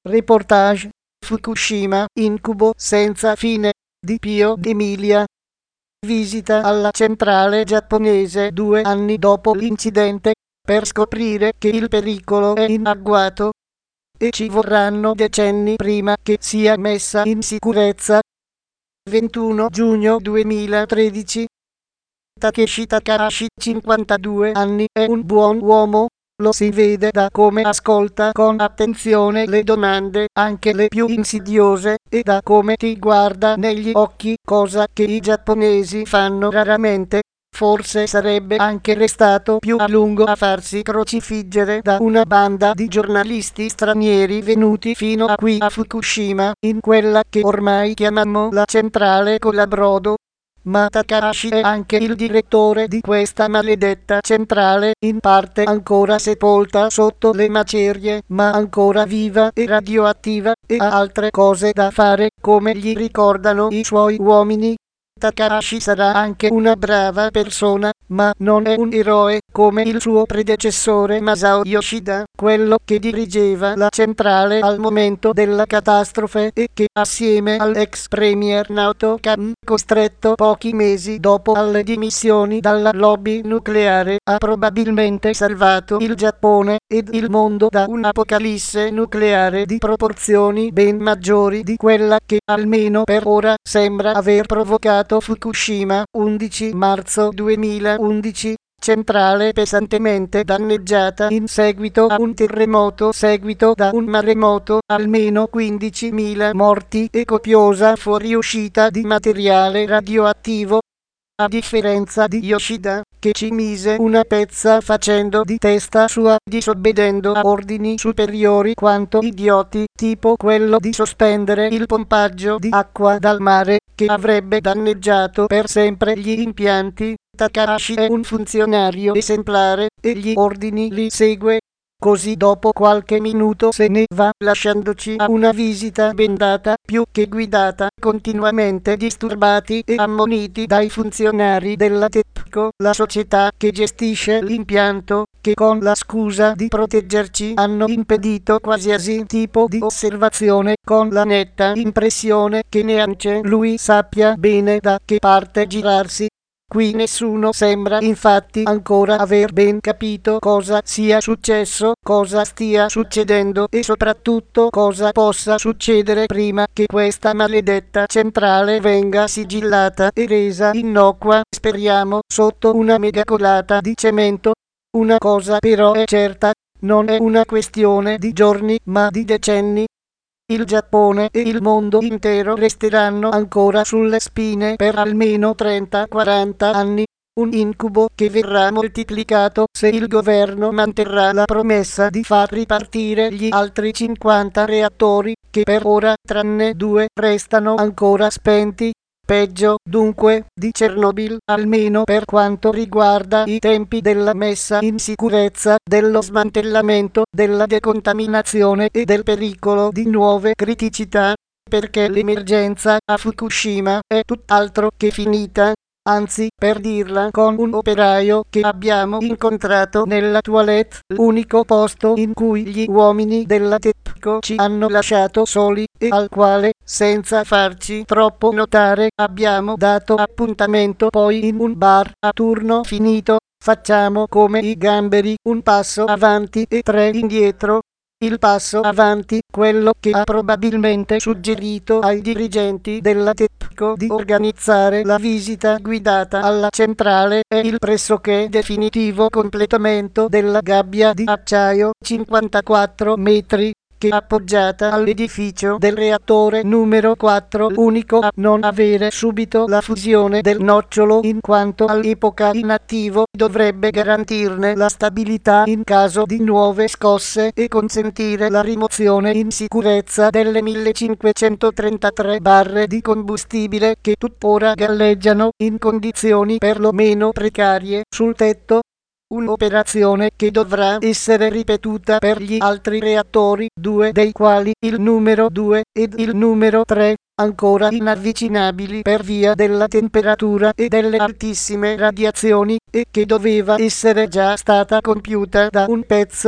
Reportage Fukushima, incubo senza fine di Pio D'Emilia. Visita alla centrale giapponese 2 anni dopo l'incidente per scoprire che il pericolo è in agguato e ci vorranno decenni prima che sia messa in sicurezza. 21 giugno 2013. Takeshi Takahashi, 52 anni, è un buon uomo. Lo si vede da come ascolta con attenzione le domande, anche le più insidiose, e da come ti guarda negli occhi, cosa che i giapponesi fanno raramente. Forse sarebbe anche restato più a lungo a farsi crocifiggere da una banda di giornalisti stranieri venuti fino a qui a Fukushima, in quella che ormai chiamiamo la centrale Colabrodo. Ma Takahashi è anche il direttore di questa maledetta centrale, in parte ancora sepolta sotto le macerie, ma ancora viva e radioattiva, e ha altre cose da fare, come gli ricordano i suoi uomini. Takahashi sarà anche una brava persona, ma non è un eroe come il suo predecessore Masao Yoshida, quello che dirigeva la centrale al momento della catastrofe e che, assieme all'ex premier Naoto Kan, costretto pochi mesi dopo alle dimissioni dalla lobby nucleare, ha probabilmente salvato il Giappone ed il mondo da un'apocalisse nucleare di proporzioni ben maggiori di quella che, almeno per ora, sembra aver provocato Fukushima. 11 marzo 2011. Centrale pesantemente danneggiata in seguito a un terremoto seguito da un maremoto, almeno 15.000 morti e copiosa fuoriuscita di materiale radioattivo. A differenza di Yoshida, che ci mise una pezza facendo di testa sua, disobbedendo a ordini superiori quanto idioti, tipo quello di sospendere il pompaggio di acqua dal mare, che avrebbe danneggiato per sempre gli impianti, Takahashi è un funzionario esemplare e gli ordini li segue. Così dopo qualche minuto se ne va, lasciandoci a una visita bendata, più che guidata, continuamente disturbati e ammoniti dai funzionari della TEPCO, la società che gestisce l'impianto, che con la scusa di proteggerci hanno impedito qualsiasi tipo di osservazione, con la netta impressione che neanche lui sappia bene da che parte girarsi. Qui nessuno sembra infatti ancora aver ben capito cosa sia successo, cosa stia succedendo e soprattutto cosa possa succedere prima che questa maledetta centrale venga sigillata e resa innocua, speriamo, sotto una megacolata di cemento. Una cosa però è certa, non è una questione di giorni ma di decenni. Il Giappone e il mondo intero resteranno ancora sulle spine per almeno 30-40 anni, un incubo che verrà moltiplicato se il governo manterrà la promessa di far ripartire gli altri 50 reattori, che per ora, tranne 2, restano ancora spenti. Peggio, dunque, di Chernobyl, almeno per quanto riguarda i tempi della messa in sicurezza, dello smantellamento, della decontaminazione e del pericolo di nuove criticità, perché l'emergenza a Fukushima è tutt'altro che finita. Anzi, per dirla con un operaio che abbiamo incontrato nella toilette, l'unico posto in cui gli uomini della TEPCO ci hanno lasciato soli e al quale, senza farci troppo notare, abbiamo dato appuntamento poi in un bar a turno finito. Facciamo come i gamberi, un passo avanti e 3 indietro. Il passo avanti, quello che ha probabilmente suggerito ai dirigenti della TEPCO di organizzare la visita guidata alla centrale, è il pressoché definitivo completamento della gabbia di acciaio 54 metri, che appoggiata all'edificio del reattore numero 4, unico a non avere subito la fusione del nocciolo in quanto all'epoca inattivo, dovrebbe garantirne la stabilità in caso di nuove scosse e consentire la rimozione in sicurezza delle 1533 barre di combustibile che tuttora galleggiano in condizioni perlomeno precarie sul tetto. Un'operazione che dovrà essere ripetuta per gli altri reattori, 2 dei quali, il numero 2 ed il numero 3, ancora inavvicinabili per via della temperatura e delle altissime radiazioni, e che doveva essere già stata compiuta da un pezzo.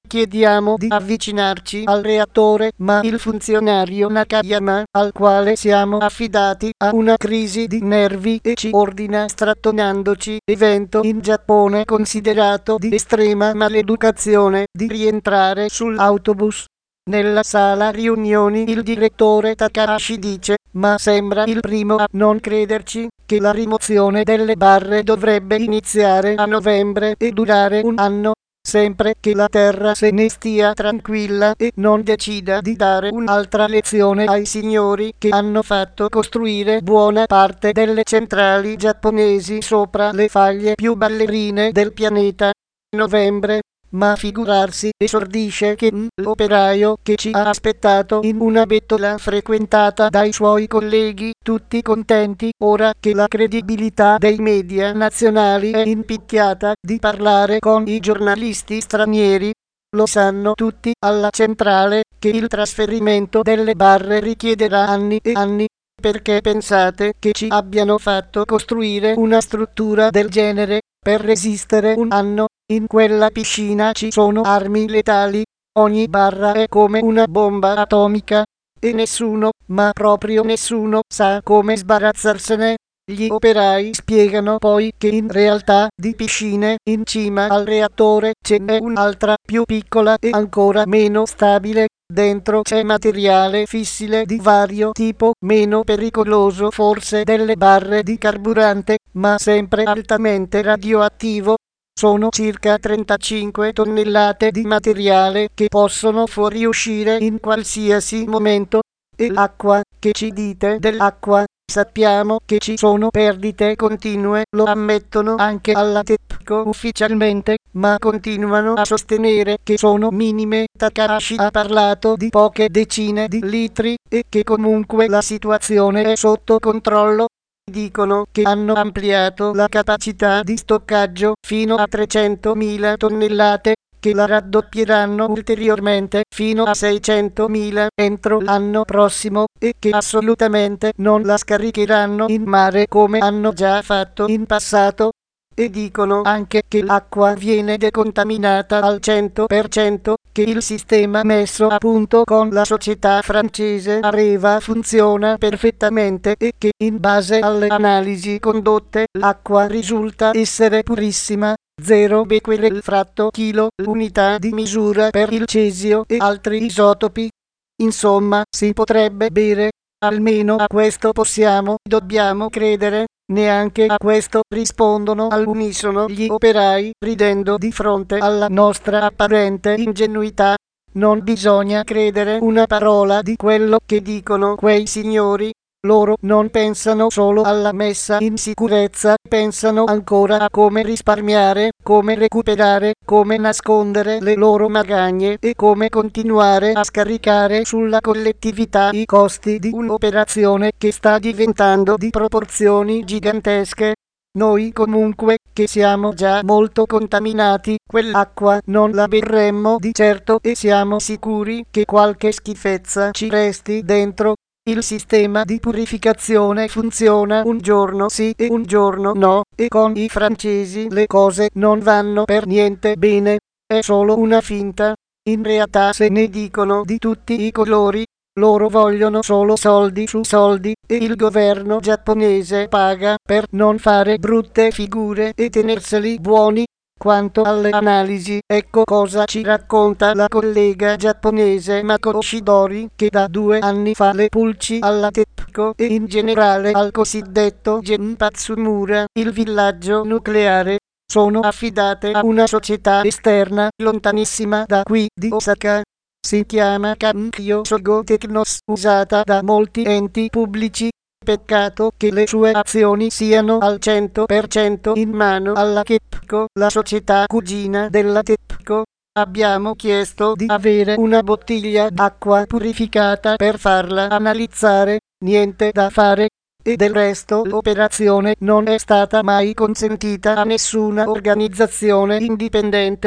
Chiediamo di avvicinarci al reattore, ma il funzionario Nakayama, al quale siamo affidati, ha una crisi di nervi e ci ordina, strattonandoci, evento in Giappone considerato di estrema maleducazione, di rientrare sull'autobus. Nella sala riunioni il direttore Takahashi dice, ma sembra il primo a non crederci, che la rimozione delle barre dovrebbe iniziare a novembre e durare un anno, sempre che la terra se ne stia tranquilla e non decida di dare un'altra lezione ai signori che hanno fatto costruire buona parte delle centrali giapponesi sopra le faglie più ballerine del pianeta. Novembre. Ma figurarsi, esordisce che l'operaio che ci ha aspettato in una bettola frequentata dai suoi colleghi, tutti contenti, ora che la credibilità dei media nazionali è impicchiata, di parlare con i giornalisti stranieri. Lo sanno tutti alla centrale che il trasferimento delle barre richiederà anni e anni. Perché pensate che ci abbiano fatto costruire una struttura del genere per resistere un anno? In quella piscina ci sono armi letali, ogni barra è come una bomba atomica, e nessuno, ma proprio nessuno, sa come sbarazzarsene. Gli operai spiegano poi che in realtà di piscine in cima al reattore ce n'è un'altra più piccola e ancora meno stabile. Dentro c'è materiale fissile di vario tipo, meno pericoloso forse delle barre di carburante, ma sempre altamente radioattivo. Sono circa 35 tonnellate di materiale che possono fuoriuscire in qualsiasi momento. E l'acqua, che ci dite dell'acqua? Sappiamo che ci sono perdite continue, lo ammettono anche alla TEPCO ufficialmente, ma continuano a sostenere che sono minime. Takahashi ha parlato di poche decine di litri e che comunque la situazione è sotto controllo. Dicono che hanno ampliato la capacità di stoccaggio fino a 300.000 tonnellate, che la raddoppieranno ulteriormente fino a 600.000 entro l'anno prossimo e che assolutamente non la scaricheranno in mare come hanno già fatto in passato. E dicono anche che l'acqua viene decontaminata al 100%, che il sistema messo a punto con la società francese Areva funziona perfettamente e che in base alle analisi condotte l'acqua risulta essere purissima. 0 becquerel fratto chilo, l'unità di misura per il cesio e altri isotopi. Insomma, si potrebbe bere. Almeno a questo dobbiamo credere. Neanche a questo rispondono all'unisono gli operai, ridendo di fronte alla nostra apparente ingenuità. Non bisogna credere una parola di quello che dicono quei signori. Loro non pensano solo alla messa in sicurezza, pensano ancora a come risparmiare, come recuperare, come nascondere le loro magagne e come continuare a scaricare sulla collettività i costi di un'operazione che sta diventando di proporzioni gigantesche. Noi comunque, che siamo già molto contaminati, quell'acqua non la berremmo di certo e siamo sicuri che qualche schifezza ci resti dentro. Il sistema di purificazione funziona un giorno sì e un giorno no, e con i francesi le cose non vanno per niente bene. È solo una finta. In realtà se ne dicono di tutti i colori. Loro vogliono solo soldi su soldi e il governo giapponese paga per non fare brutte figure e tenerseli buoni. Quanto alle analisi, ecco cosa ci racconta la collega giapponese Mako Oshidori, che da 2 anni fa le pulci alla TEPCO e in generale al cosiddetto Genpatsumura, il villaggio nucleare, sono affidate a una società esterna lontanissima da qui di Osaka. Si chiama Kankyo Sogo Technos, usata da molti enti pubblici. Peccato che le sue azioni siano al 100% in mano alla TEPCO, la società cugina della TEPCO. Abbiamo chiesto di avere una bottiglia d'acqua purificata per farla analizzare, niente da fare. E del resto l'operazione non è stata mai consentita a nessuna organizzazione indipendente.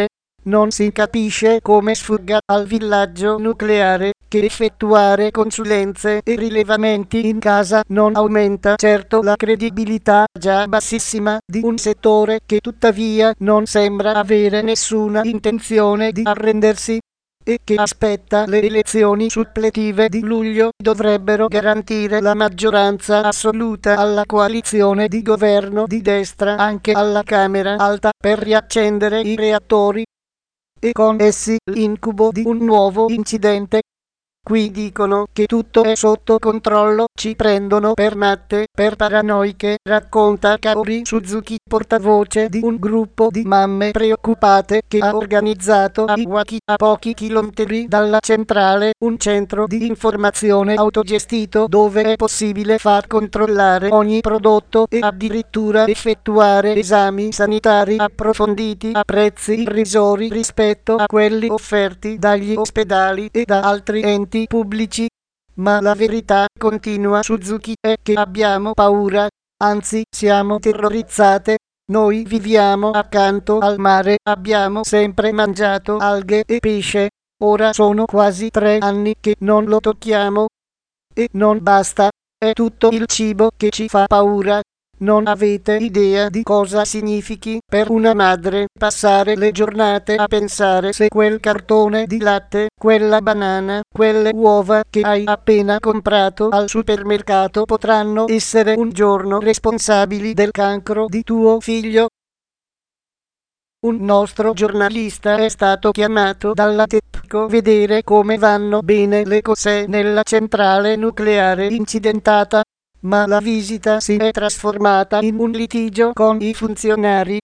non si capisce come sfugga al villaggio nucleare che effettuare consulenze e rilevamenti in casa non aumenta certo la credibilità già bassissima di un settore che tuttavia non sembra avere nessuna intenzione di arrendersi e che aspetta le elezioni suppletive di luglio dovrebbero garantire la maggioranza assoluta alla coalizione di governo di destra anche alla Camera Alta per riaccendere i reattori e con essi l'incubo di un nuovo incidente. Qui dicono che tutto è sotto controllo, ci prendono per matte, per paranoiche, racconta Kaori Suzuki, portavoce di un gruppo di mamme preoccupate che ha organizzato a Iwaki, a pochi chilometri dalla centrale, un centro di informazione autogestito dove è possibile far controllare ogni prodotto e addirittura effettuare esami sanitari approfonditi a prezzi irrisori rispetto a quelli offerti dagli ospedali e da altri enti pubblici. Ma la verità, continua Suzuki, è che abbiamo paura, anzi siamo terrorizzate. Noi viviamo accanto al mare, abbiamo sempre mangiato alghe e pesce, ora sono quasi 3 anni che non lo tocchiamo. E non basta, è tutto il cibo che ci fa paura. Non avete idea di cosa significhi per una madre passare le giornate a pensare se quel cartone di latte, quella banana, quelle uova che hai appena comprato al supermercato potranno essere un giorno responsabili del cancro di tuo figlio. Un nostro giornalista è stato chiamato dalla TEPCO a vedere come vanno bene le cose nella centrale nucleare incidentata, ma la visita si è trasformata in un litigio con i funzionari.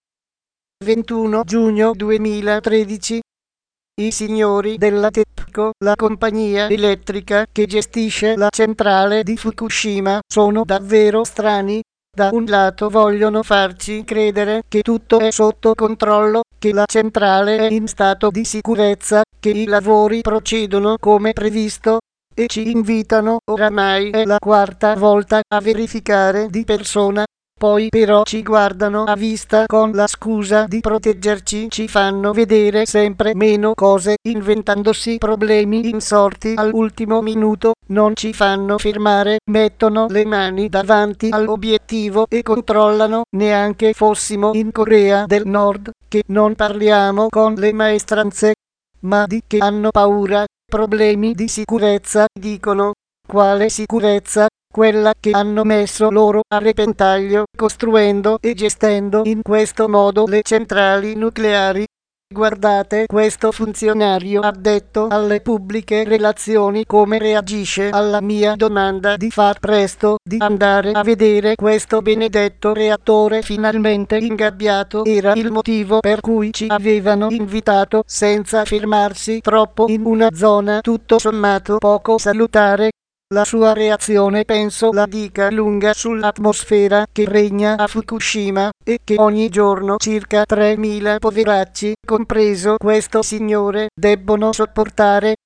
21 giugno 2013. I signori della TEPCO, la compagnia elettrica che gestisce la centrale di Fukushima, sono davvero strani. Da un lato vogliono farci credere che tutto è sotto controllo, che la centrale è in stato di sicurezza, che i lavori procedono come previsto, e ci invitano, oramai è la 4ª volta, a verificare di persona. Poi però ci guardano a vista con la scusa di proteggerci, ci fanno vedere sempre meno cose, inventandosi problemi insorti all'ultimo minuto, non ci fanno fermare, mettono le mani davanti all'obiettivo e controllano, neanche fossimo in Corea del Nord, che non parliamo con le maestranze. Ma di che hanno paura? Problemi di sicurezza, dicono. Quale sicurezza? Quella che hanno messo loro a repentaglio, costruendo e gestendo in questo modo le centrali nucleari. Guardate questo funzionario addetto alle pubbliche relazioni come reagisce alla mia domanda di far presto, di andare a vedere questo benedetto reattore finalmente ingabbiato. Era il motivo per cui ci avevano invitato, senza fermarsi troppo in una zona tutto sommato poco salutare. La sua reazione penso la dica lunga sull'atmosfera che regna a Fukushima e che ogni giorno circa 3.000 poveracci, compreso questo signore, debbono sopportare.